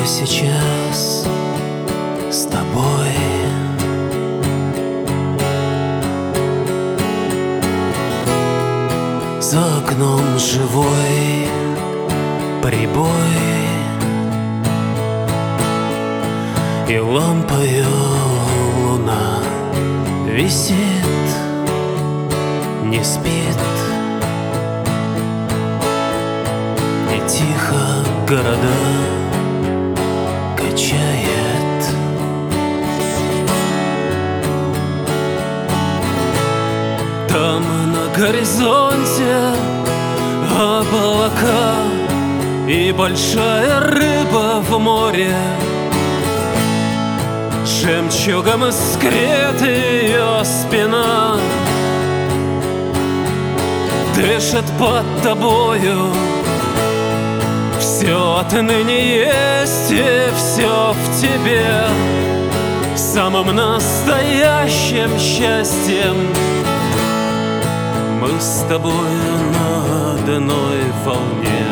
сейчас с тобой. За окном живой прибой, и лампою луна висит, не спит, и тихо города качает. Там на горизонте облака и большая рыба в море, жемчугом искрит ее спина, дышит под тобою. Все отныне есть и все в тебе, самым настоящим счастьем. Мы с тобой на одной волне.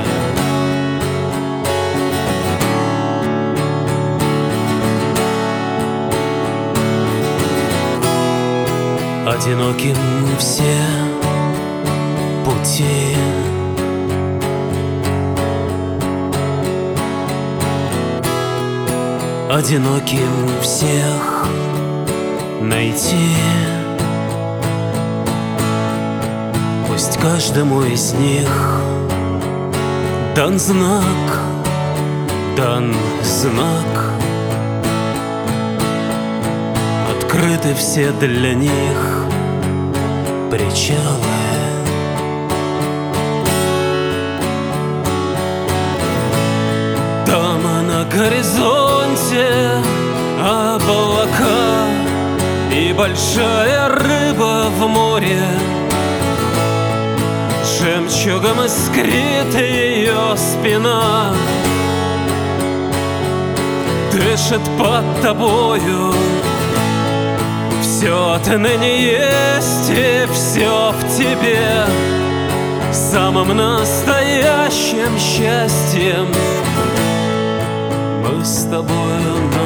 Одиноким все пути, одиноким всех найти. Пусть каждому из них дан знак, дан знак. Открыты все для них причалы. Там на горизонте облака и большая рыба в море, жемчугом искрит ее спина, дышит под тобою. Все отныне есть и все в тебе, самым настоящим счастьем. Мы с тобою